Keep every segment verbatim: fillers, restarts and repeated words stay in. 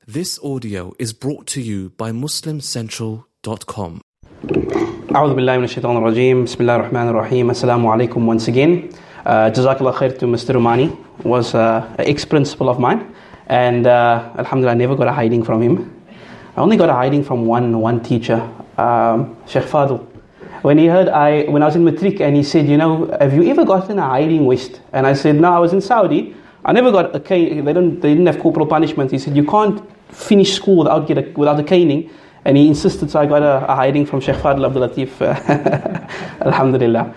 This audio is brought to you by Muslim Central dot com. أعوذ بالله من الشيطان الرجيم. بسم الله الرحمن الرحيم. Assalamu alaikum once again. Uh, Jazakallah khair to Mister Romani. Was uh, an ex-principal of mine. And uh, Alhamdulillah, I never got a hiding from him. I only got a hiding from one one teacher, um, Sheikh Fadl. When he heard I, when I was in Matric, and he said, you know, have you ever gotten a hiding West? And I said, no, I was in Saudi. I never got a cane. They don't. They didn't have corporal punishment. He said, you can't finish school without get a, without a caning. And he insisted, so I got a, a hiding from Sheikh Fadl Abdul Latif. Alhamdulillah.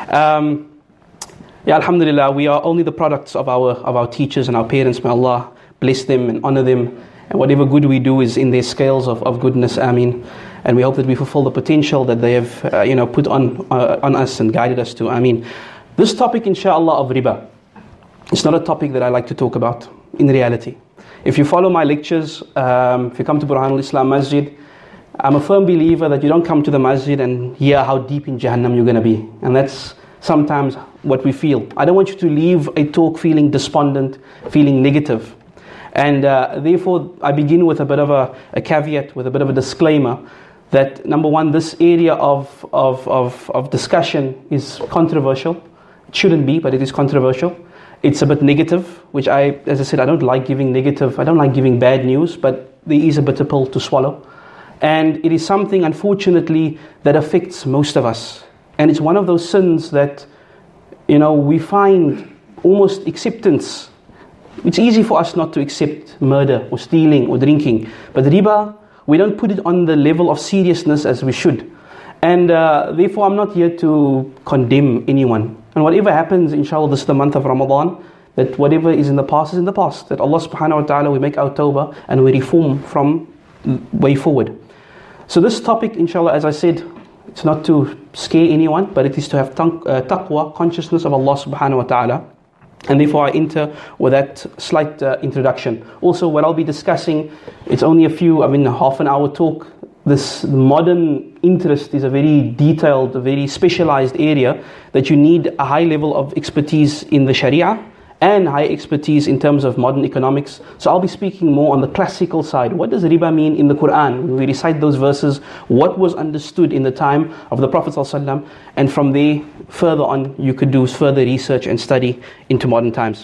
Um, yeah, Alhamdulillah. We are only the products of our of our teachers and our parents. May Allah bless them and honor them. And whatever good we do is in their scales of, of goodness. Ameen. And we hope that we fulfill the potential that they have, uh, you know, put on uh, on us and guided us to. Ameen. This topic, inshallah, of riba, it's not a topic that I like to talk about in reality. If you follow my lectures, um, if you come to Burhanul Islam Masjid, I'm a firm believer that you don't come to the masjid and hear how deep in Jahannam you're going to be. And that's sometimes what we feel. I don't want you to leave a talk feeling despondent, feeling negative. And uh, therefore, I begin with a bit of a, a caveat, with a bit of a disclaimer, that number one, this area of, of, of, of discussion is controversial. It shouldn't be, but it is controversial. It's a bit negative, which I, as I said, I don't like giving negative, I don't like giving bad news, but there is a bitter pill to swallow. And it is something, unfortunately, that affects most of us. And it's one of those sins that, you know, we find almost acceptance. It's easy for us not to accept murder or stealing or drinking. But riba, we don't put it on the level of seriousness as we should. And uh, therefore, I'm not here to condemn anyone. And whatever happens, inshallah, this is the month of Ramadan, that whatever is in the past is in the past. That Allah subhanahu wa ta'ala, we make our tawbah and we reform from way forward. So this topic, inshallah, as I said, it's not to scare anyone, but it is to have taqwa, consciousness of Allah subhanahu wa ta'ala. And therefore I enter with that slight uh, introduction. Also, what I'll be discussing, it's only a few, I mean, half an hour talk. This modern interest is a very detailed, a very specialized area that you need a high level of expertise in the Sharia and high expertise in terms of modern economics. So I'll be speaking more on the classical side. What does riba mean in the Quran? When we recite those verses, what was understood in the time of the Prophet ﷺ, and from there, further on, you could do further research and study into modern times.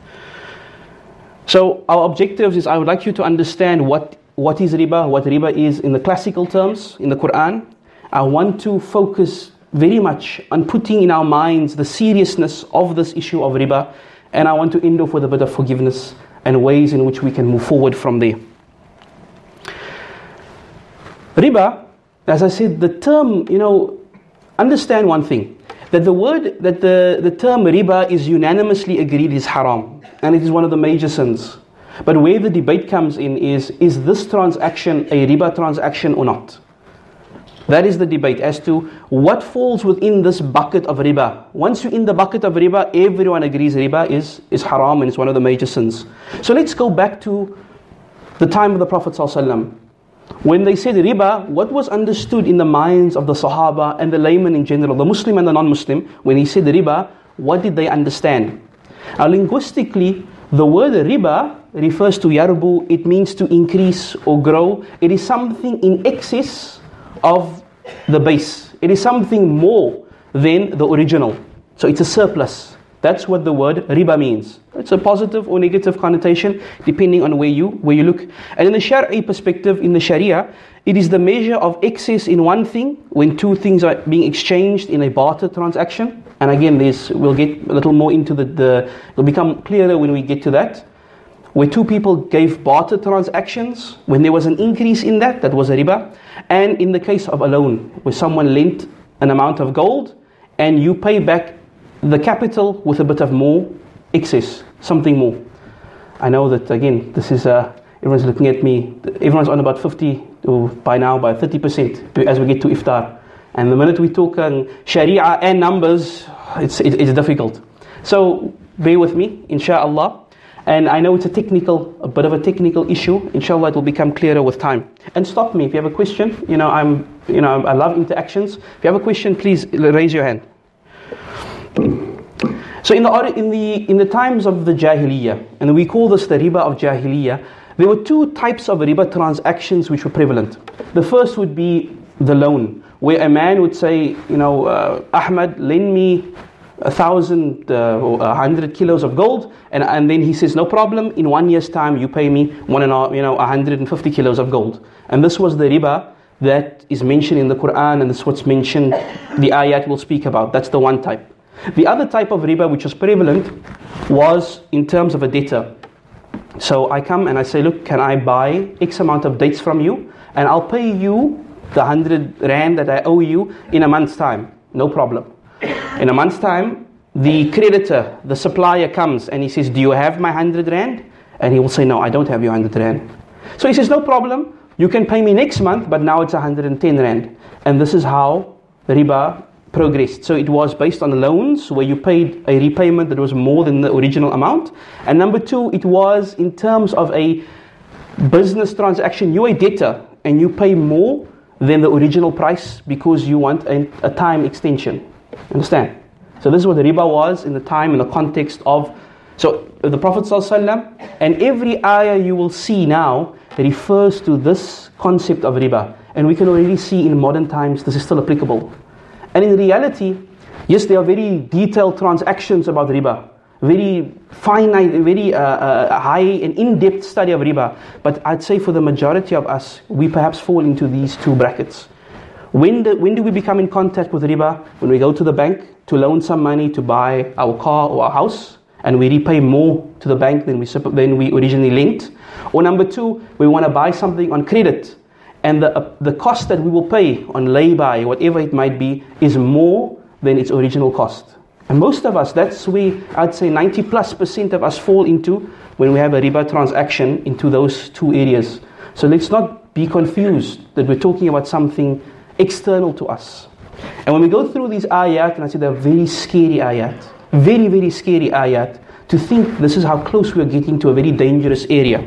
So our objectives is I would like you to understand what What is riba, what riba is in the classical terms, in the Quran. I want to focus very much on putting in our minds the seriousness of this issue of riba, and I want to end off with a bit of forgiveness and ways in which we can move forward from there. Riba, as I said, the term, you know, understand one thing, that the word, that the, the term riba is unanimously agreed is haram, and it is one of the major sins. But where the debate comes in is, is this transaction a riba transaction or not? That is the debate as to what falls within this bucket of riba. Once you're in the bucket of riba, everyone agrees riba is, is haram and it's one of the major sins. So let's go back to the time of the Prophet ﷺ. When they said riba, what was understood in the minds of the Sahaba and the layman in general, the Muslim and the non-Muslim, when he said riba, what did they understand? Now linguistically, the word riba refers to yarbu, it means to increase or grow. It is something in excess of the base. It is something more than the original. So it's a surplus. That's what the word riba means. It's a positive or negative connotation depending on where you where you look. And in the Shari'i perspective, in the Sharia, it is the measure of excess in one thing when two things are being exchanged in a barter transaction. And again, this we'll get a little more into the, the it'll become clearer when we get to that. Where two people gave barter transactions, when there was an increase in that, that was a riba. And in the case of a loan, where someone lent an amount of gold and you pay back the capital with a bit of more excess, something more. I know that again, this is uh, everyone's looking at me. Everyone's on about fifty or by now by thirty percent as we get to iftar. And the minute we talk um, Sharia and numbers, it's it, it's difficult. So bear with me, inshallah. And I know it's a technical, a bit of a technical issue. Inshallah, it will become clearer with time. And stop me if you have a question. You know, I'm, you know, I love interactions. If you have a question, please raise your hand. So in the in the in the times of the Jahiliyyah, and we call this the riba of Jahiliyyah, There were two types of riba transactions which were prevalent. The first would be the loan, where a man would say, you know, uh, Ahmad, lend me a thousand uh, or a hundred kilos of gold, and, and then he says, no problem, in one year's time you pay me one and a, you know, one hundred fifty kilos of gold. And this was the riba that is mentioned in the Quran, and this is what's mentioned, the ayat will speak about. That's the one type. The other type of riba which was prevalent was in terms of a debtor. So I come and I say, look, can I buy X amount of dates from you, and I'll pay you the hundred rand that I owe you in a month's time. No problem. In a month's time, the creditor, the supplier comes and he says, do you have my hundred rand? And he will say, no, I don't have your hundred rand. So he says, no problem, you can pay me next month, but now it's one hundred ten rand. And this is how riba progressed. So it was based on loans where you paid a repayment that was more than the original amount. And number two, it was in terms of a business transaction. You're a debtor and you pay more than the original price because you want a, a time extension. Understand? So this is what the riba was in the time, in the context of, so the Prophet ﷺ, and every ayah you will see now refers to this concept of riba. And we can already see in modern times this is still applicable. And in reality, yes, there are very detailed transactions about riba, very finite, very uh, uh, high and in-depth study of riba. But I'd say for the majority of us, we perhaps fall into these two brackets. When do, when do we become in contact with riba? When we go to the bank to loan some money to buy our car or our house, and we repay more to the bank than we, than we originally lent. Or number two, we want to buy something on credit, and the, uh, the cost that we will pay on lay-by, whatever it might be, is more than its original cost. And most of us, that's where I'd say ninety plus percent of us fall into when we have a riba transaction into those two areas. So let's not be confused that we're talking about something external to us. And when we go through these ayat, and I say they're very scary ayat, very, very scary ayat, to think this is how close we're getting to a very dangerous area.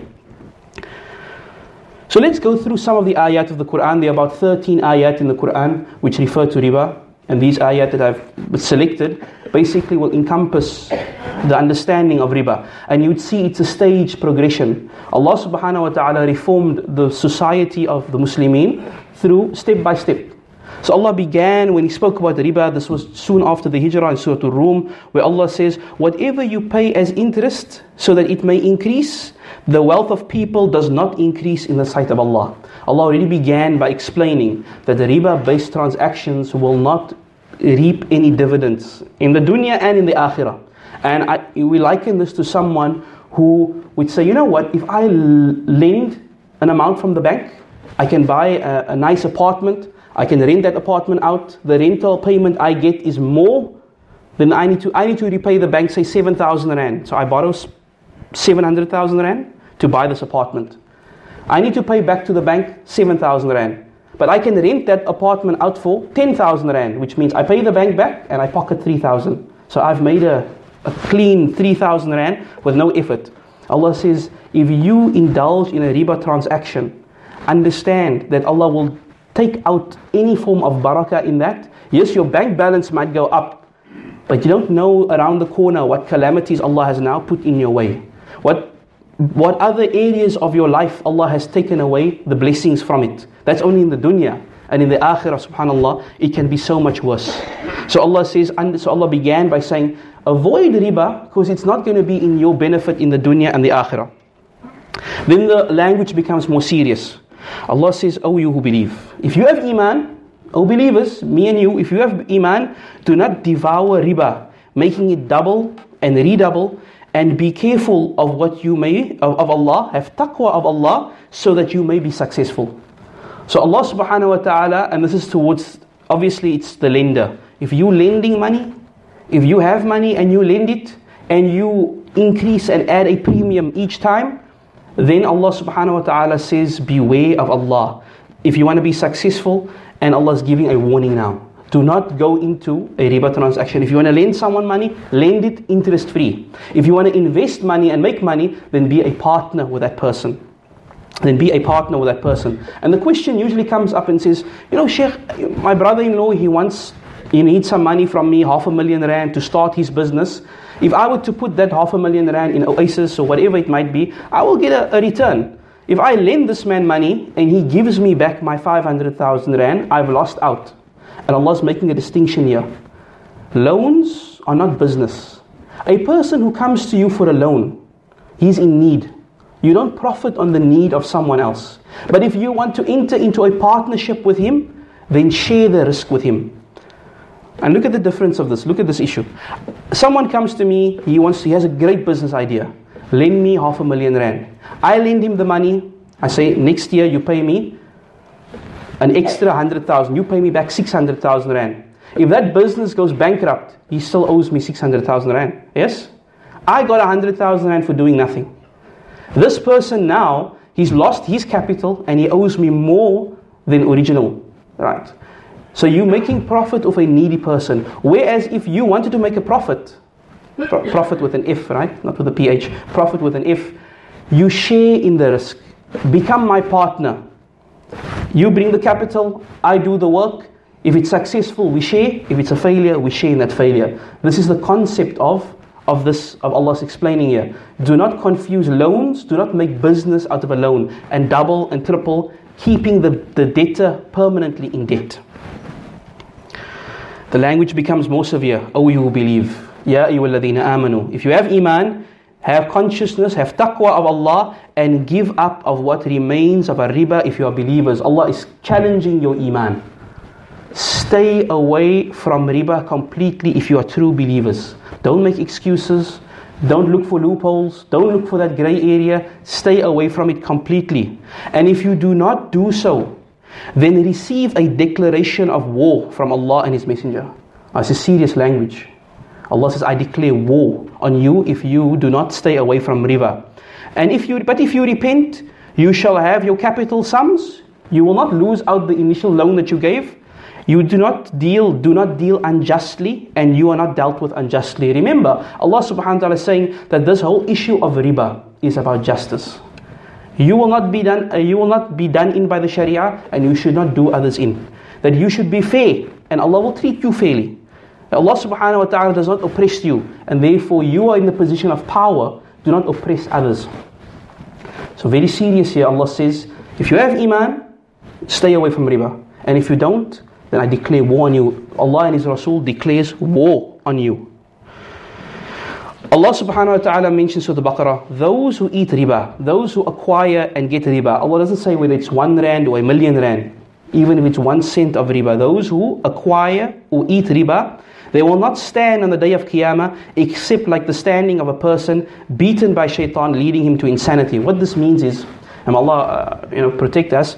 So let's go through some of the ayat of the Quran. There are about thirteen ayat in the Quran which refer to riba. And these ayat that I've selected basically will encompass the understanding of riba. And you'd see it's a stage progression. Allah subhanahu wa ta'ala reformed the society of the Muslimin through step by step. So Allah began, when He spoke about riba, this was soon after the Hijrah in Surah Al-Rum, where Allah says, whatever you pay as interest so that it may increase, the wealth of people does not increase in the sight of Allah. Allah already began by explaining that the riba-based transactions will not reap any dividends in the dunya and in the akhirah. And I, we liken this to someone who would say, you know what, if I lend an amount from the bank, I can buy a, a nice apartment, I can rent that apartment out, the rental payment I get is more than I need to, I need to repay the bank, say seven thousand rand. So I borrow seven hundred thousand rand to buy this apartment. I need to pay back to the bank seven thousand rand. But I can rent that apartment out for ten thousand rand, which means I pay the bank back and I pocket three thousand. So I've made a, a clean three thousand rand with no effort. Allah says, if you indulge in a riba transaction, understand that Allah will take out any form of barakah in that. Yes, your bank balance might go up, but you don't know around the corner what calamities Allah has now put in your way. What What other areas of your life Allah has taken away the blessings from it. That's only in the dunya. And in the akhirah, subhanallah, it can be so much worse. So Allah says, and so Allah began by saying, avoid riba, because it's not going to be in your benefit in the dunya and the akhirah. Then the language becomes more serious. Allah says, oh you who believe, if you have iman, oh believers, me and you, if you have iman, do not devour riba, making it double and redouble, and be careful of what you may, of, of Allah, have taqwa of Allah, so that you may be successful. So Allah subhanahu wa ta'ala, and this is towards, obviously it's the lender. If you lending money, if you have money and you lend it, and you increase and add a premium each time, then Allah subhanahu wa ta'ala says, beware of Allah. If you want to be successful, and Allah is giving a warning now. Do not go into a riba transaction. If you want to lend someone money, lend it interest free. If you want to invest money and make money, then be a partner with that person. Then be a partner with that person. And the question usually comes up and says, you know, Sheikh, my brother-in-law, he wants, he needs some money from me, half a million rand to start his business. If I were to put that half a million rand in Oasis or whatever it might be, I will get a, a return. If I lend this man money and he gives me back my five hundred thousand rand, I've lost out. And Allah is making a distinction here. Loans are not business. A person who comes to you for a loan, he's in need. You don't profit on the need of someone else. But if you want to enter into a partnership with him, then share the risk with him. And look at the difference of this. Look at this issue. Someone comes to me, he wants, he has a great business idea. Lend me half a million rand. I lend him the money. I say, next year you pay me an extra one hundred thousand. You pay me back six hundred thousand rand. If that business goes bankrupt, he still owes me six hundred thousand rand. Yes? I got one hundred thousand rand for doing nothing. This person now, he's lost his capital and he owes me more than original. Right? So you're making profit of a needy person. Whereas if you wanted to make a profit, pro- profit with an F, right? Not with a P H, profit with an F, you share in the risk. Become my partner. You bring the capital, I do the work. If it's successful, we share. If it's a failure, we share in that failure. This is the concept of, of this, of Allah's explaining here. Do not confuse loans, do not make business out of a loan, and double and triple, keeping the, the debtor permanently in debt. The language becomes more severe. O you who believe. Ya ayyuhalladhina amanu. If you have iman, have consciousness, have taqwa of Allah, and give up of what remains of a riba if you are believers. Allah is challenging your iman. Stay away from riba completely if you are true believers. Don't make excuses. Don't look for loopholes. Don't look for that grey area. Stay away from it completely. And if you do not do so, then receive a declaration of war from Allah and His Messenger. This is serious language. Allah says, I declare war on you if you do not stay away from riba. And if you, but if you repent, you shall have your capital sums. You will not lose out the initial loan that you gave. You do not deal, do not deal unjustly, and you are not dealt with unjustly. Remember, Allah subhanahu wa ta'ala is saying that this whole issue of riba is about justice. You will not be done, uh, you will not be done in by the Sharia, and you should not do others in. That you should be fair, and Allah will treat you fairly. Allah subhanahu wa ta'ala does not oppress you, and therefore you are in the position of power. Do not oppress others. So very serious here, Allah says, if you have iman, stay away from riba. And if you don't, then I declare war on you. Allah and His Rasul declares war on you. Allah subhanahu wa ta'ala mentions in the Baqarah, those who eat riba, those who acquire and get riba. Allah doesn't say whether it's one rand or a million rand, even if it's one cent of riba. Those who acquire or eat riba, they will not stand on the day of Qiyamah except like the standing of a person beaten by shaitan, leading him to insanity. What this means is, and Allah uh, you know, protect us,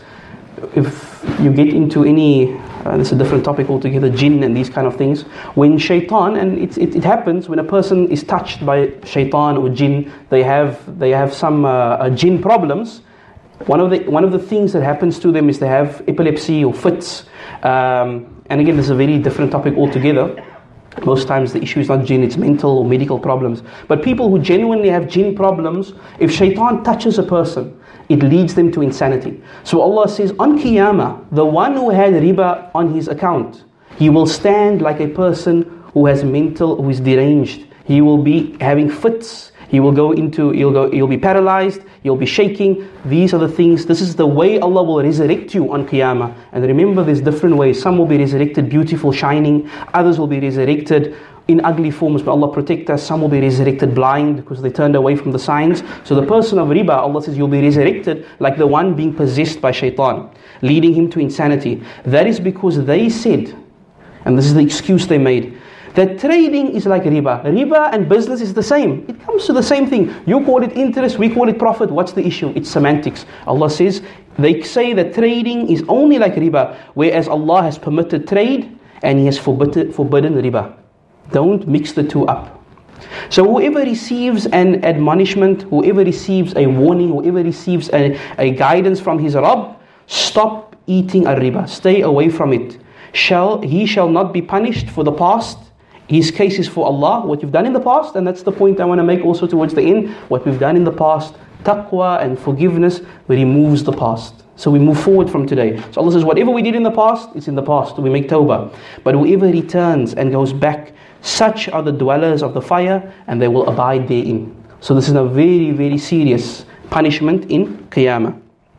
if you get into any, uh, this is a different topic altogether, jinn and these kind of things, when shaitan, and it, it, it happens when a person is touched by shaitan or jinn, they have they have some uh, uh, jinn problems. One of the one of the things that happens to them is they have epilepsy or fits. Um, and again, this is a very different topic altogether. Most times the issue is not jinn, it's mental or medical problems. But people who genuinely have jinn problems, if shaitan touches a person, it leads them to insanity. So Allah says, on Qiyamah, the one who had riba on his account, he will stand like a person who has mental, who is deranged. He will be having fits. He will go into, he'll go, he'll be paralyzed, he'll be shaking. These are the things, this is the way Allah will resurrect you on Qiyamah. And remember, there's different ways. Some will be resurrected beautiful, shining. Others will be resurrected in ugly forms, but Allah protect us. Some will be resurrected blind because they turned away from the signs. So the person of riba, Allah says, you'll be resurrected like the one being possessed by shaitan, leading him to insanity. That is because they said, and this is the excuse they made, that trading is like riba. Riba and business is the same. It comes to the same thing. You call it interest, we call it profit. What's the issue? It's semantics. Allah says, they say that trading is only like riba, whereas Allah has permitted trade and He has forbidden, forbidden riba. Don't mix the two up. So whoever receives an admonishment, whoever receives a warning, whoever receives a, a guidance from his Rabb, stop eating a riba. Stay away from it. Shall He shall not be punished for the past. His case is for Allah, what you've done in the past, and that's the point I want to make also towards the end. What we've done in the past, taqwa and forgiveness removes the past. So we move forward from today. So Allah says, whatever we did in the past, it's in the past. We make tawbah. But whoever returns and goes back, such are the dwellers of the fire, and they will abide therein. So this is a very, very serious punishment in Qiyamah.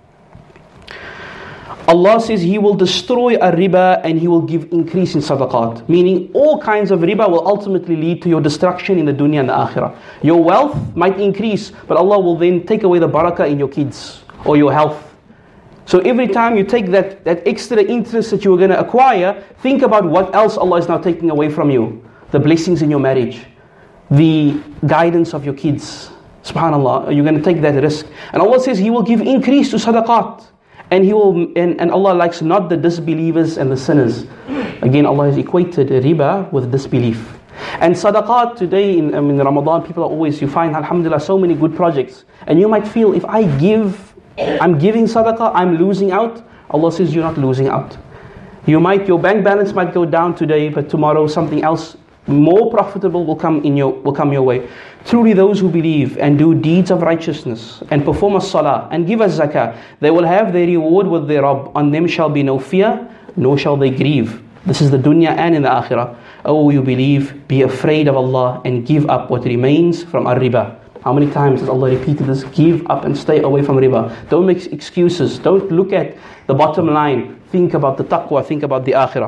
Allah says He will destroy a riba and He will give increase in sadaqat. Meaning all kinds of riba will ultimately lead to your destruction in the dunya and the akhirah. Your wealth might increase, but Allah will then take away the barakah in your kids or your health. So every time you take that, that extra interest that you were going to acquire, think about what else Allah is now taking away from you. The blessings in your marriage, the guidance of your kids. SubhanAllah, you're going to take that risk. And Allah says He will give increase to sadaqat. And He will, and, and Allah likes not the disbelievers and the sinners. Again, Allah has equated riba with disbelief. And sadaqat today in, um, in Ramadan, people are always, you find alhamdulillah so many good projects. And you might feel, if I give, I'm giving sadaqah, I'm losing out. Allah says you're not losing out. You might, your bank balance might go down today, but tomorrow something else more profitable will come in your will come your way. Truly those who believe and do deeds of righteousness and perform as-salah and give as-zakah, they will have their reward with their Rabb. On them shall be no fear, nor shall they grieve. This is the dunya and in the akhirah. Oh, you believe, be afraid of Allah and give up what remains from ar-riba. How many times has Allah repeated this? Give up and stay away from riba. Don't make excuses. Don't look at the bottom line. Think about the taqwa. Think about the akhirah.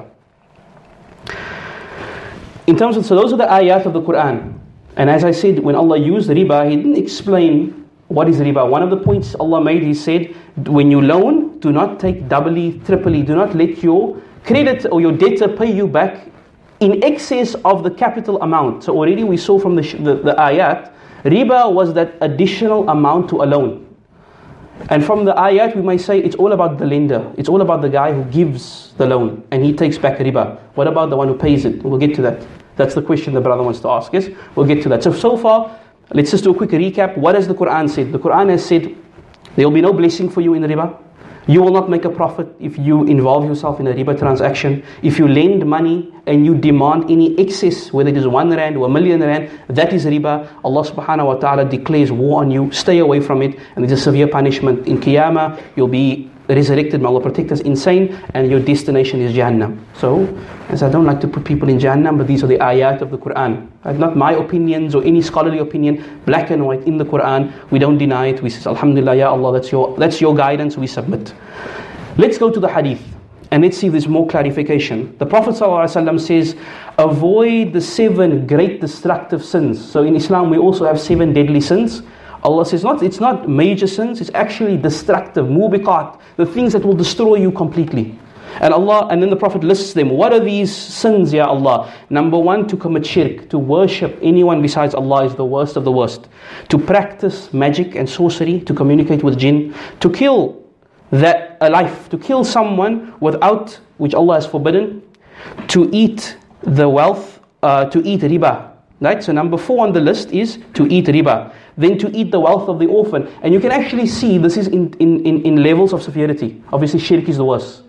In terms of, so those are the ayat of the Quran. And as I said, when Allah used riba, He didn't explain what is riba. One of the points Allah made, He said, when you loan, do not take doubly, triply. Do not let your credit or your debtor pay you back in excess of the capital amount. So already we saw from the, the, the ayat, riba was that additional amount to a loan. And from the ayat we might say it's all about the lender. It's all about the guy who gives the loan and he takes back riba. What about the one who pays it? We'll get to that. That's the question the brother wants to ask. Yes, we'll get to that. So, so far, let's just do a quick recap. What has the Quran said? The Quran has said there will be no blessing for you in riba. You will not make a profit if you involve yourself in a riba transaction. If you lend money and you demand any excess, whether it is one rand or a million rand, that is riba. Allah subhanahu wa ta'ala declares war on you. Stay away from it. And there's a severe punishment. In Qiyamah, you'll be resurrected. May Allah protect us, insane, and your destination is Jahannam. So, as I don't like to put people in Jahannam, but these are the ayat of the Quran. Not my opinions or any scholarly opinion, black and white in the Quran. We don't deny it. We say, Alhamdulillah, Ya Allah, that's your, that's your guidance, we submit. Let's go to the hadith and let's see if there's more clarification. The Prophet ﷺ says, avoid the seven great destructive sins. So in Islam, we also have seven deadly sins. Allah says not, it's not major sins, it's actually destructive, mubiqat, the things that will destroy you completely. And Allah, and then the Prophet lists them. What are these sins, Ya Allah? Number one, to commit shirk, to worship anyone besides Allah is the worst of the worst. To practice magic and sorcery, to communicate with jinn, to kill that a life, to kill someone without, which Allah has forbidden, to eat the wealth, uh, to eat riba. Right? So number four on the list is to eat riba. Then to eat the wealth of the orphan. And you can actually see this is in, in, in, in levels of severity. Obviously shirk is the worst.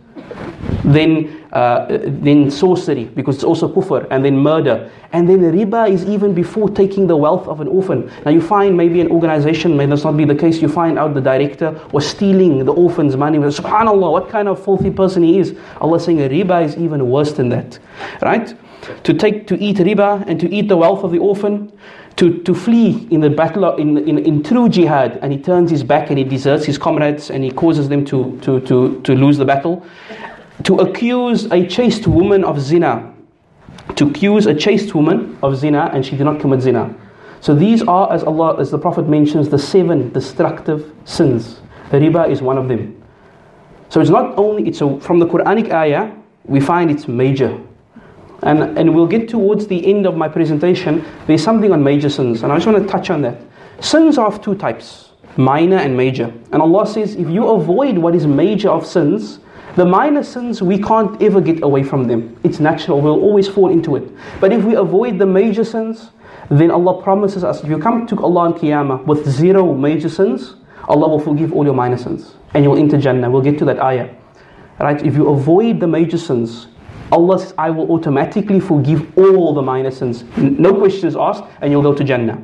Then uh, then sorcery, because it's also kufr. And then murder. And then riba is even before taking the wealth of an orphan. Now you find maybe an organization, may this not be the case, you find out the director was stealing the orphan's money. SubhanAllah, what kind of filthy person he is. Allah is saying riba is even worse than that. Right? To take, to eat riba and to eat the wealth of the orphan. To, to flee in the battle, in, in, in true jihad, and he turns his back and he deserts his comrades and he causes them to, to, to, to lose the battle. To accuse a chaste woman of zina. To accuse a chaste woman of zina and she did not commit zina. So these are, as Allah, as the Prophet mentions, the seven destructive sins. The riba is one of them. So it's not only, it's a, from the Quranic ayah, we find it's major. And, and we'll get towards the end of my presentation, there's something on major sins, and I just want to touch on that. Sins are of two types, minor and major. And Allah says, if you avoid what is major of sins, the minor sins, we can't ever get away from them. It's natural, we'll always fall into it. But if we avoid the major sins, then Allah promises us, if you come to Allah on Qiyamah with zero major sins, Allah will forgive all your minor sins. And you will enter Jannah. We'll get to that ayah. Right? If you avoid the major sins, Allah says, I will automatically forgive all the minor sins. No questions asked, and you'll go to Jannah.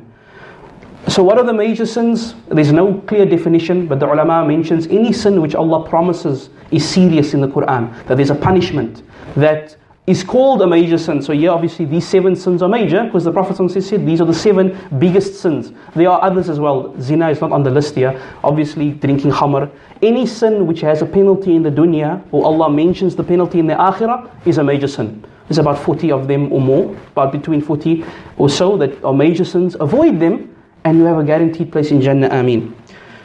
So what are the major sins? There's no clear definition, but the ulama mentions any sin which Allah promises is serious in the Quran, that there's a punishment, that is called a major sin. So here obviously these seven sins are major because the Prophet said these are the seven biggest sins. There are others as well. Zina is not on the list here. Obviously drinking khamr. Any sin which has a penalty in the dunya, or Allah mentions the penalty in the akhirah, is a major sin. There's about forty of them or more, about between forty or so that are major sins. Avoid them and you have a guaranteed place in Jannah. Ameen.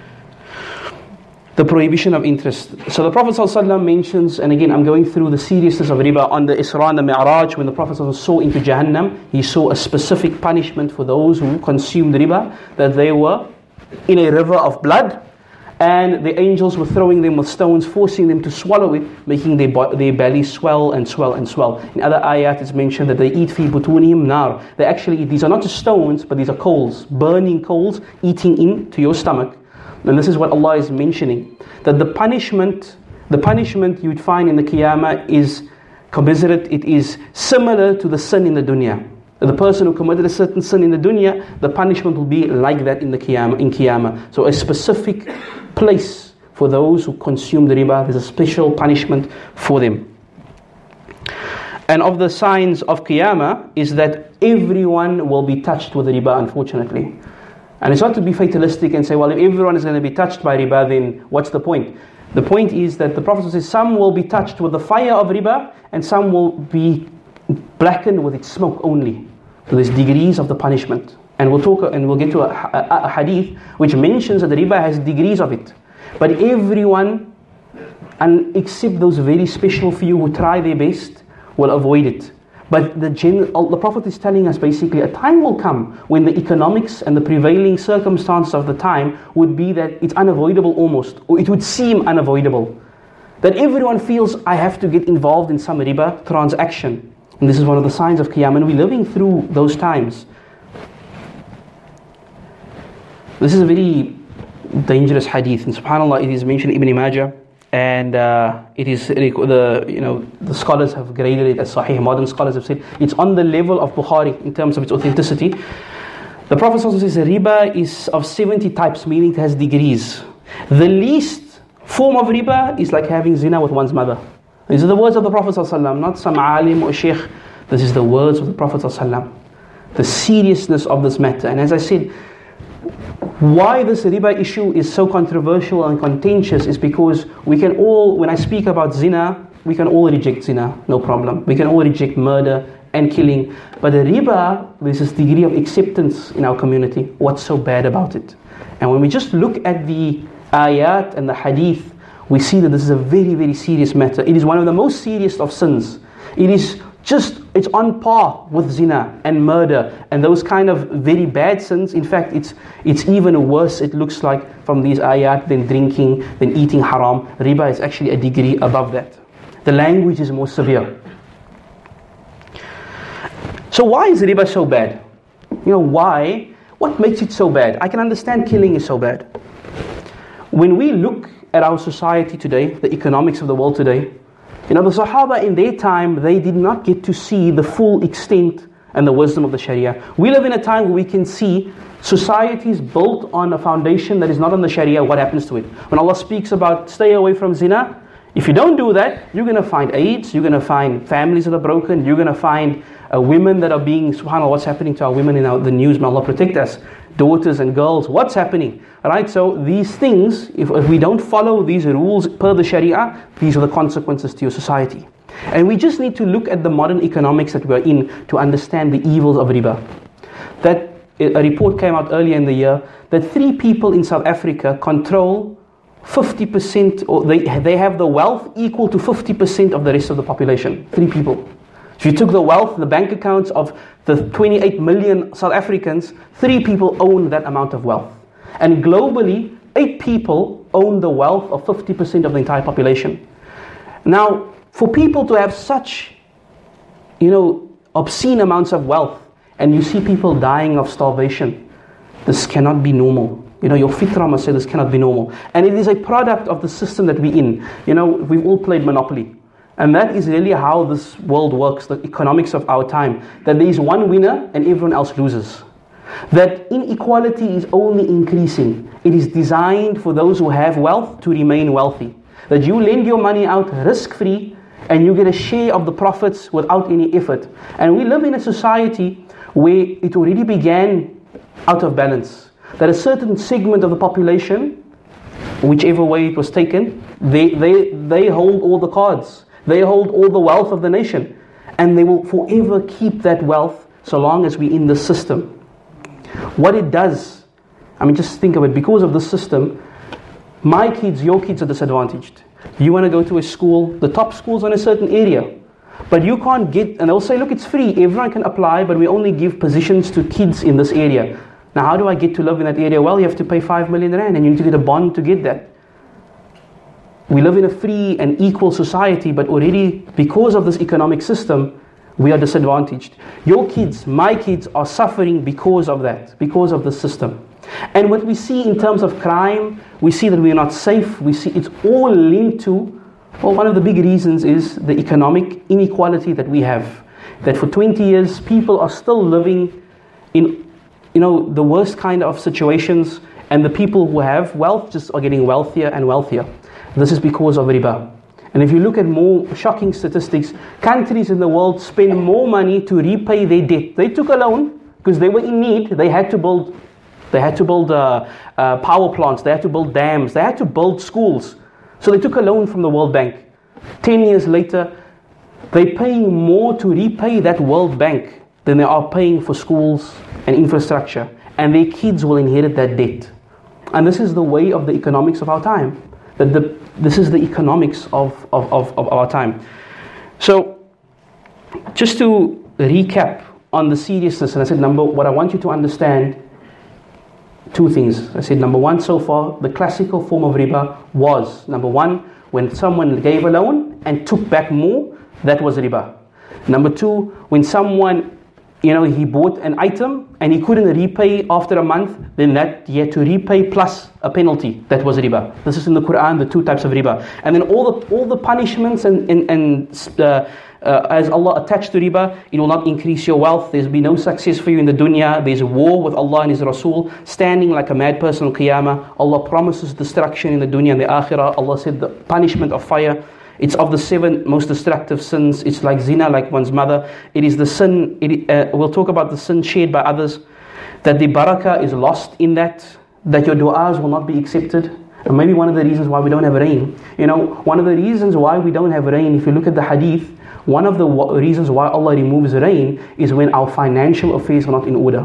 The prohibition of interest. So the Prophet ﷺ mentions, and again I'm going through the seriousness of riba on the Isra and the Mi'raj. When the Prophet ﷺ saw into Jahannam, he saw a specific punishment for those who consumed riba, that they were in a river of blood, and the angels were throwing them with stones, forcing them to swallow it, making their, bo- their belly swell and swell and swell. In other ayat it's mentioned that they eat fi butunihim nar. They actually eat, these are not just stones, but these are coals, burning coals, eating into your stomach. And this is what Allah is mentioning, that the punishment, the punishment you'd find in the Qiyamah is commiserate, it is similar to the sin in the dunya. The person who committed a certain sin in the dunya, the punishment will be like that in the Qiyamah, in Qiyamah. So a specific place for those who consume the riba, there's a special punishment for them. And of the signs of Qiyamah is that everyone will be touched with the riba, unfortunately. And it's not to be fatalistic and say, well, if everyone is going to be touched by riba, then what's the point? The point is that the Prophet says some will be touched with the fire of riba and some will be blackened with its smoke only. So there's degrees of the punishment. And we'll talk and we'll get to a, a, a hadith which mentions that the riba has degrees of it. But everyone, and except those very special few who try their best, will avoid it. But the, general, the Prophet is telling us basically a time will come when the economics and the prevailing circumstances of the time would be that it's unavoidable almost, or it would seem unavoidable. That everyone feels, I have to get involved in some riba transaction. And this is one of the signs of Qiyamah, and we're living through those times. This is a very dangerous hadith, and subhanAllah, it is mentioned in Ibn Majah. And uh, it is the you know the scholars have graded it as Sahih. Modern scholars have said it's on the level of Bukhari in terms of its authenticity. The Prophet also says riba is of seventy types, meaning it has degrees. The least form of riba is like having zina with one's mother. These are the words of the Prophet ﷺ, not some alim or sheikh. This is the words of the Prophet ﷺ. The seriousness of this matter. And as I said, why this riba issue is so controversial and contentious is because we can all, when I speak about zina, we can all reject zina, no problem. We can all reject murder and killing. But the riba, there's this degree of acceptance in our community. What's so bad about it? And when we just look at the ayat and the hadith, we see that this is a very, very serious matter. It is one of the most serious of sins. It is just, it's on par with zina and murder and those kind of very bad sins. In fact, it's it's even worse, it looks like, from these ayat than drinking, than eating haram. Riba is actually a degree above that. The language is more severe. So why is riba so bad? You know, why? What makes it so bad? I can understand killing is so bad. When we look at our society today, the economics of the world today, you know, the Sahaba in their time, they did not get to see the full extent and the wisdom of the Sharia. We live in a time where we can see societies built on a foundation that is not on the Sharia. What happens to it? When Allah speaks about stay away from zina, if you don't do that, you're going to find AIDS, you're going to find families that are broken, you're going to find uh, women that are being, subhanAllah, what's happening to our women in our, the news, may Allah protect us, daughters and girls, what's happening? Right? So these things, if, if we don't follow these rules per the Sharia, these are the consequences to your society. And we just need to look at the modern economics that we're in to understand the evils of riba. That a report came out earlier in the year that three people in South Africa control fifty percent, or they, they have the wealth equal to fifty percent of the rest of the population. Three people. If you took the wealth, the bank accounts of the twenty-eight million South Africans, three people own that amount of wealth. And globally, eight people own the wealth of fifty percent of the entire population. Now, for people to have such, you know, obscene amounts of wealth, and you see people dying of starvation, this cannot be normal. You know, your fitrah must say this cannot be normal. And it is a product of the system that we're in. You know, we've all played Monopoly. And that is really how this world works, the economics of our time. That there is one winner and everyone else loses. That inequality is only increasing. It is designed for those who have wealth to remain wealthy. That you lend your money out risk-free, and you get a share of the profits without any effort. And we live in a society where it already began out of balance. That a certain segment of the population, whichever way it was taken, they, they, they hold all the cards. They hold all the wealth of the nation. And they will forever keep that wealth so long as we're in the system. What it does, I mean, just think of it, because of the system, my kids, your kids are disadvantaged. You want to go to a school, the top schools in a certain area, but you can't get, and they'll say, look, it's free, everyone can apply, but we only give positions to kids in this area. Now, how do I get to live in that area? Well, you have to pay five million rand, and you need to get a bond to get that. We live in a free and equal society, but already, because of this economic system, we are disadvantaged. Your kids, my kids, are suffering because of that, because of the system. And what we see in terms of crime, we see that we are not safe. We see it's all linked to, well, one of the big reasons is the economic inequality that we have. That for twenty years, people are still living in, you know, the worst kind of situations, and the people who have wealth just are getting wealthier and wealthier. This is because of riba. And if you look at more shocking statistics, countries in the world spend more money to repay their debt. They took a loan because they were in need. They had to build, they had to build uh, uh, power plants. They had to build dams. They had to build schools. So they took a loan from the World Bank. Ten years later, they're paying more to repay that World Bank than they are paying for schools and infrastructure. And their kids will inherit that debt. And this is the way of the economics of our time. That the, this is the economics of, of, of, of our time. So, just to recap on the seriousness, and I said, number, what I want you to understand, two things. I said, number one, so far, the classical form of riba was, number one, when someone gave a loan and took back more, that was riba. Number two, when someone, you know, he bought an item and he couldn't repay after a month, then that he had to repay plus a penalty. That was riba. This is in the Quran, the two types of riba. And then all the all the punishments and and, and uh, uh, as Allah attached to riba, it will not increase your wealth. There's be no success for you in the dunya. There's a war with Allah and His Rasul, standing like a mad person on Qiyamah. Allah promises destruction in the dunya and the akhirah. Allah said the punishment of fire. It's of the seven most destructive sins. It's like zina, like one's mother. It is the sin, it, uh, we'll talk about the sin shared by others, that the barakah is lost in that, that your du'as will not be accepted. And maybe one of the reasons why we don't have rain. You know, one of the reasons why we don't have rain, if you look at the hadith, one of the reasons why Allah removes rain is when our financial affairs are not in order.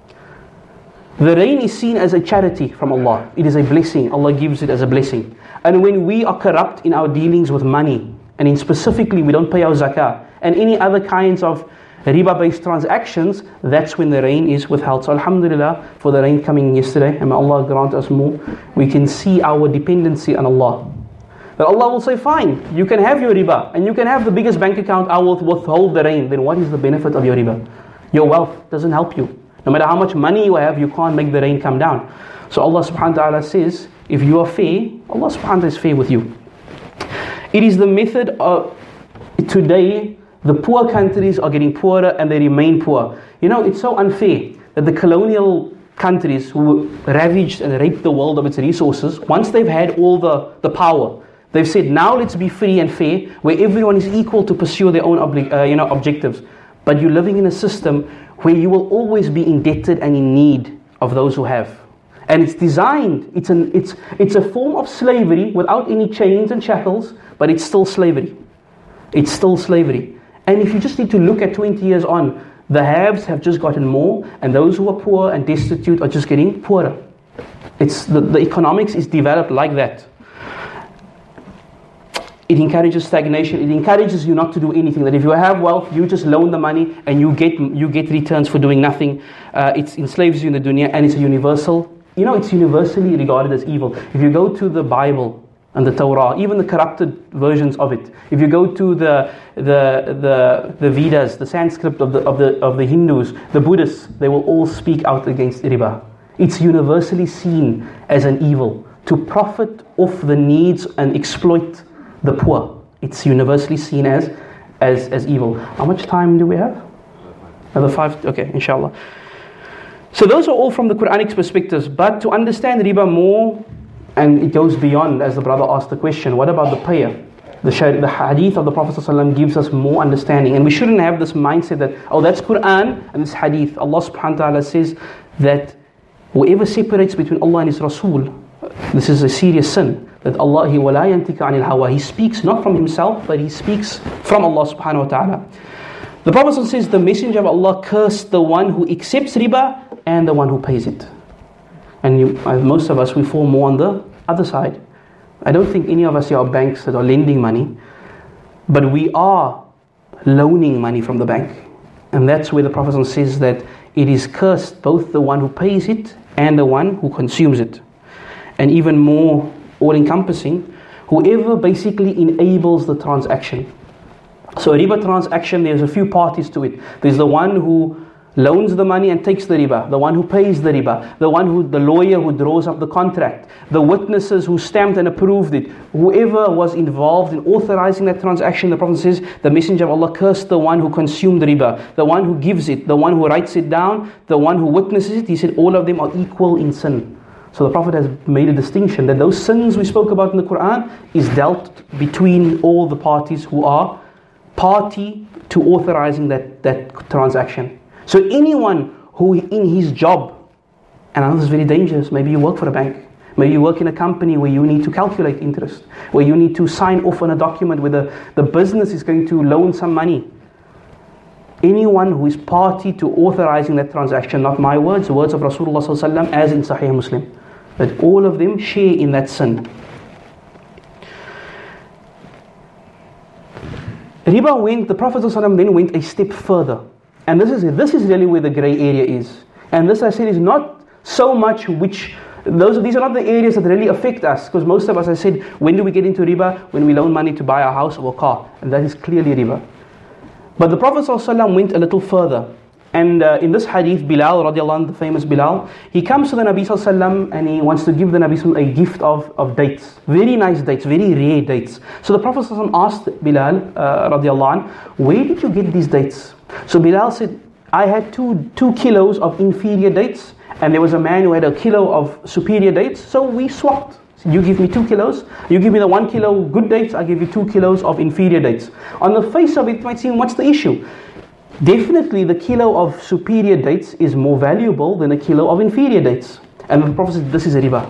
The rain is seen as a charity from Allah. It is a blessing. Allah gives it as a blessing. And when we are corrupt in our dealings with money, and in specifically we don't pay our zakah, and any other kinds of riba-based transactions, that's when the rain is withheld. So alhamdulillah for the rain coming yesterday, and may Allah grant us more. We can see our dependency on Allah. That Allah will say, fine, you can have your riba, and you can have the biggest bank account, I will withhold the rain. Then what is the benefit of your riba? Your wealth doesn't help you. No matter how much money you have, you can't make the rain come down. So Allah subhanahu wa ta'ala says, if you are fair, Allah subhanahu wa ta'ala is fair with you. It is the method of, today, the poor countries are getting poorer and they remain poor. You know, it's so unfair that the colonial countries who ravaged and raped the world of its resources, once they've had all the, the power, they've said, now let's be free and fair, where everyone is equal to pursue their own obli- uh, you know, objectives. But you're living in a system where you will always be indebted and in need of those who have. And it's designed, it's an it's it's a form of slavery without any chains and shackles, but it's still slavery. It's still slavery. And if you just need to look at twenty years on, the haves have just gotten more, and those who are poor and destitute are just getting poorer. It's the, the economics is developed like that. It encourages stagnation. It encourages you not to do anything. That if you have wealth, you just loan the money and you get you get returns for doing nothing. Uh, it enslaves you in the dunya, and it's a universal. You know, it's universally regarded as evil. If you go to the Bible and the Torah, even the corrupted versions of it, if you go to the the the, the Vedas, the Sanskrit of the of the of the Hindus, the Buddhists, they will all speak out against riba. It's universally seen as an evil, to profit off the needs and exploit the poor. It's universally seen as as as evil. How much time do we have? Another five? Okay, inshallah. So those are all from the Quranic perspectives. But to understand riba more, and it goes beyond, as the brother asked the question, what about the payer? The, shari- the hadith of the Prophet ﷺ gives us more understanding. And we shouldn't have this mindset that, oh, that's Quran and this hadith. Allah subhanahu wa ta'ala says that whoever separates between Allah and His Rasul, this is a serious sin. That Allah, He وَلَا يَنْتِكَ عَنِ الْهَوَى. He speaks not from Himself, but He speaks from Allah subhanahu wa ta'ala. The Prophet says, the Messenger of Allah cursed the one who accepts riba and the one who pays it. And you, most of us, we fall more on the other side. I don't think any of us here are banks that are lending money, but we are loaning money from the bank. And that's where the Prophet says that it is cursed, both the one who pays it and the one who consumes it. And even more all-encompassing, whoever basically enables the transaction. So a riba transaction, there's a few parties to it. There's the one who loans the money and takes the riba, the one who pays the riba, the one who, the lawyer who draws up the contract, the witnesses who stamped and approved it, whoever was involved in authorizing that transaction. The Prophet says, the Messenger of Allah cursed the one who consumed the riba, the one who gives it, the one who writes it down, the one who witnesses it. He said all of them are equal in sin. So the Prophet has made a distinction that those sins we spoke about in the Quran is dealt between all the parties who are party to authorizing that, that transaction. So anyone who in his job, and I know this is very dangerous, maybe you work for a bank, maybe you work in a company where you need to calculate interest, where you need to sign off on a document where the, the business is going to loan some money. Anyone who is party to authorizing that transaction, not my words, the words of Rasulullah sallallahu alaihi wasallam as in Sahih Muslim, that all of them share in that sin. Riba went, the Prophet sallallahu alaihi wasallam then went a step further. And this is this is really where the grey area is. And this, I said, is not so much which, those these are not the areas that really affect us. Because most of us, I said, when do we get into riba? When we loan money to buy a house or a car. And that is clearly riba. But the Prophet ﷺ went a little further. And uh, in this hadith, Bilal radiallahu anhu, the famous Bilal, he comes to the Nabi ﷺ and he wants to give the Nabi ﷺ a gift of, of dates. Very nice dates, very rare dates. So the Prophet ﷺ asked Bilal uh, radiallahu anhu, where did you get these dates? So Bilal said, I had two two kilos of inferior dates, and there was a man who had a kilo of superior dates, so we swapped. So you give me two kilos, you give me the one kilo good dates, I give you two kilos of inferior dates. On the face of it, it might seem, what's the issue? Definitely the kilo of superior dates is more valuable than a kilo of inferior dates. And the Prophet said, this is a riba.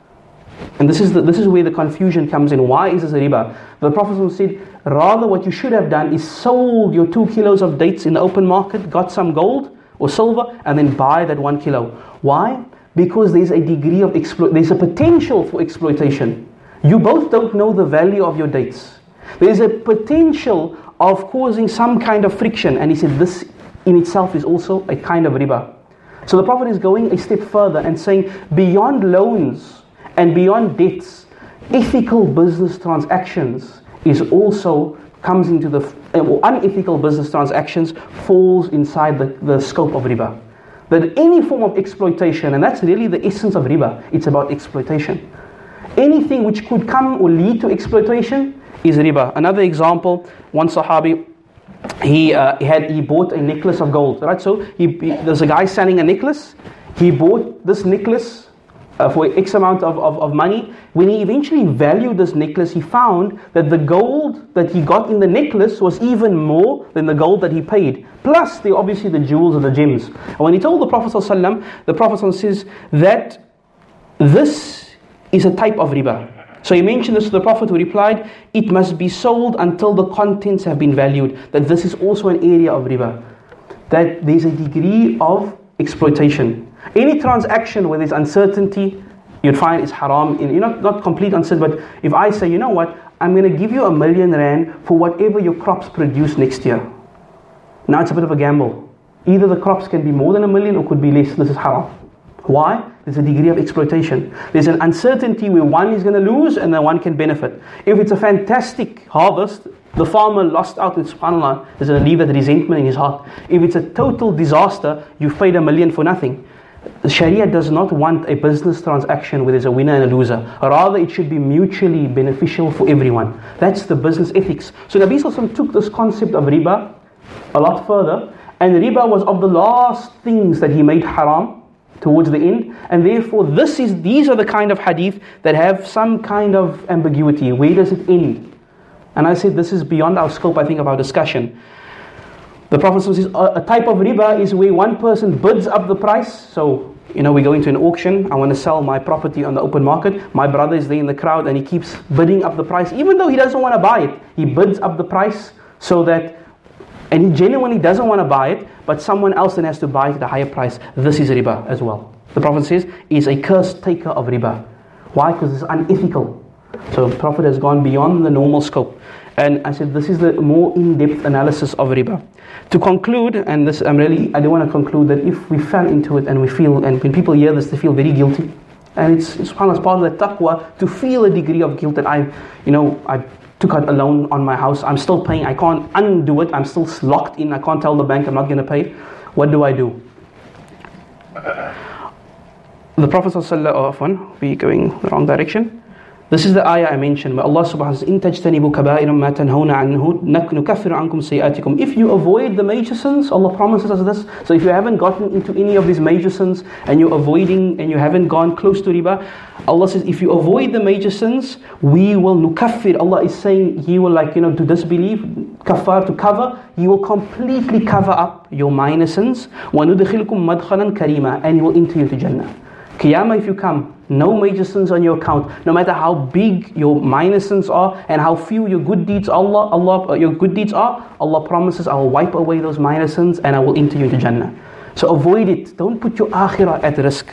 And this is the, this is where the confusion comes in. Why is this a riba? The Prophet said, rather what you should have done is sold your two kilos of dates in the open market, got some gold or silver, and then buy that one kilo. Why? Because there's a degree of exploit, there's a potential for exploitation. You both don't know the value of your dates. There's a potential of causing some kind of friction. And he said this in itself is also a kind of riba. So the Prophet is going a step further and saying, beyond loans and beyond debts, ethical business transactions is also comes into the uh, unethical business transactions falls inside the, the scope of riba. That any form of exploitation, and that's really the essence of riba, it's about exploitation. Anything which could come or lead to exploitation is riba. Another example, one Sahabi, he uh, had he bought a necklace of gold, right? So he, he, there's a guy selling a necklace. He bought this necklace Uh, for X amount of, of, of money. When he eventually valued this necklace, he found that the gold that he got in the necklace was even more than the gold that he paid. Plus, they obviously the jewels or the gems. And when he told the Prophet ﷺ, the Prophet ﷺ says that this is a type of riba. So he mentioned this to the Prophet, who replied, it must be sold until the contents have been valued. That this is also an area of riba. That there's a degree of exploitation. Any transaction where there's uncertainty, you'd find is haram. In, you know, not complete uncertainty, but if I say, you know what, I'm going to give you a million rand for whatever your crops produce next year. Now it's a bit of a gamble. Either the crops can be more than a million or could be less. This is haram. Why? There's a degree of exploitation. There's an uncertainty where one is going to lose and then one can benefit. If it's a fantastic harvest, the farmer lost out, and subhanAllah, there's going to leave that resentment in his heart. If it's a total disaster, you've paid a million for nothing. The Sharia does not want a business transaction where there's a winner and a loser. Rather, it should be mutually beneficial for everyone. That's the business ethics. So Nabi Sallallahu Alaihi Wasallam took this concept of riba a lot further, and riba was of the last things that he made haram towards the end, and therefore this is these are the kind of hadith that have some kind of ambiguity. Where does it end? And I said this is beyond our scope, I think, of our discussion. The Prophet says a type of riba is where one person bids up the price. So, you know, we go into an auction, I want to sell my property on the open market. My brother is there in the crowd and he keeps bidding up the price, even though he doesn't want to buy it. He bids up the price so that, and he genuinely doesn't want to buy it, but someone else then has to buy it at a higher price. This is riba as well. The Prophet says, is a cursed taker of riba. Why? Because it's unethical. So the Prophet has gone beyond the normal scope. And I said, this is the more in-depth analysis of riba. To conclude, and this I'm really, I do want to conclude that if we fell into it and we feel, and when people hear this, they feel very guilty. And it's, it's part of the taqwa to feel a degree of guilt that I, you know, I took out a loan on my house. I'm still paying. I can't undo it. I'm still locked in. I can't tell the bank I'm not going to pay. What do I do? The Prophet ﷺ, we're going the wrong direction. This is the ayah I mentioned, where Allah subhanahu wa ta'ala says, إِن تَجْتَنِبُوا كَبَائِرًا مَا تَنْهَوْنَ عَنْهُ نُكَفِّرْ عَنْكُمْ سَيِّئَاتِكُمْ. If you avoid the major sins, Allah promises us this. So if you haven't gotten into any of these major sins, and you're avoiding, and you haven't gone close to riba, Allah says, if you avoid the major sins, we will nukaffir. Allah is saying, He will, like, you know, to disbelieve, kafar, to cover, He will completely cover up your minor sins. وَنُدْخِلْكُمْ مَدْخَلًا كَرِيمًا. And He will enter you to Jannah. Qiyamah, if you come, no major sins on your account, no matter how big your minor sins are and how few your good deeds Allah, Allah, your good deeds are, Allah promises, I will wipe away those minor sins and I will enter you into Jannah. So avoid it. Don't put your akhirah at risk.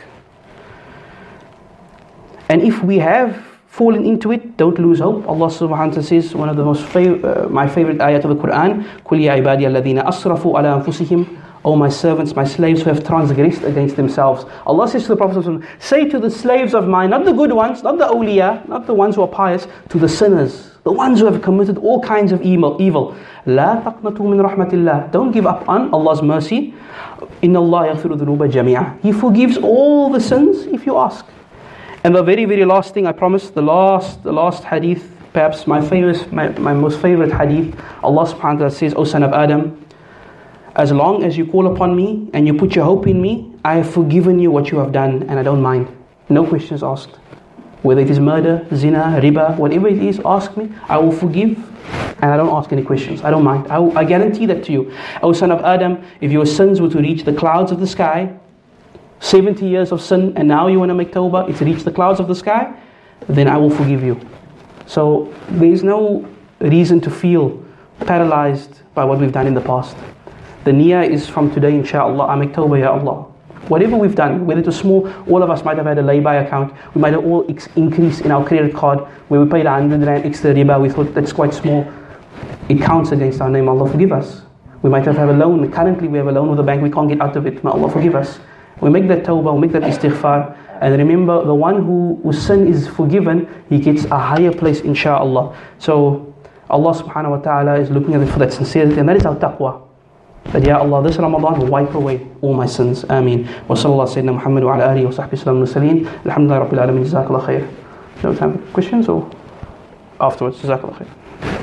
And if we have fallen into it, don't lose hope. Allah subhanahu wa ta'ala says, one of the most fav- uh, my favorite ayat of the Quran, قُلْ يَا عِبَادِيَ الَّذِينَ أَسْرَفُوا عَلَى أَنفُسِهِمْ. O my servants, my slaves who have transgressed against themselves. Allah says to the Prophet, say to the slaves of mine, not the good ones, not the awliya, not the ones who are pious, to the sinners, the ones who have committed all kinds of evil. evil. لا تقنطوا من رحمة الله. Don't give up on Allah's mercy. إِنَّ اللَّهَ يَغْفِرُ الذُّنُوبَ جَمِيعًا. He forgives all the sins if you ask. And the very, very last thing, I promise, the last, the last hadith, perhaps my favorite, my, my most favorite hadith, Allah subhanahu wa ta'ala says, O son of Adam, as long as you call upon me and you put your hope in me, I have forgiven you what you have done and I don't mind. No questions asked. Whether it is murder, zina, riba, whatever it is, ask me. I will forgive and I don't ask any questions. I don't mind. I, will, I guarantee that to you. O son of Adam, if your sins were to reach the clouds of the sky, seventy years of sin, and now you want to make tawbah, it's reached the clouds of the sky, then I will forgive you. So there is no reason to feel paralyzed by what we've done in the past. The niyyah is from today, inshaAllah, I make tawbah, ya Allah. Whatever we've done, whether it was small, all of us might have had a lay-by account, we might have all ex- increased in our credit card, where we paid a hundred rand extra riba, we thought that's quite small. It counts against our name, Allah forgive us. We might have had a loan, currently we have a loan with the bank, we can't get out of it, may Allah forgive us. We make that tawbah, we make that istighfar, and remember, the one who, whose sin is forgiven, he gets a higher place, inshaAllah. So, Allah subhanahu wa ta'ala is looking at it for that sincerity, and that is our taqwa. That, Ya Allah, this Ramadan will wipe away all my sins. Ameen. Wa sallallahu sayyidina Muhammad wa ala alihi wa sahbihi sallam nusaleen. Alhamdulillah Rabbil Alameen. Jazakallah khair. Do you have time for questions or afterwards? Jazakallah khair.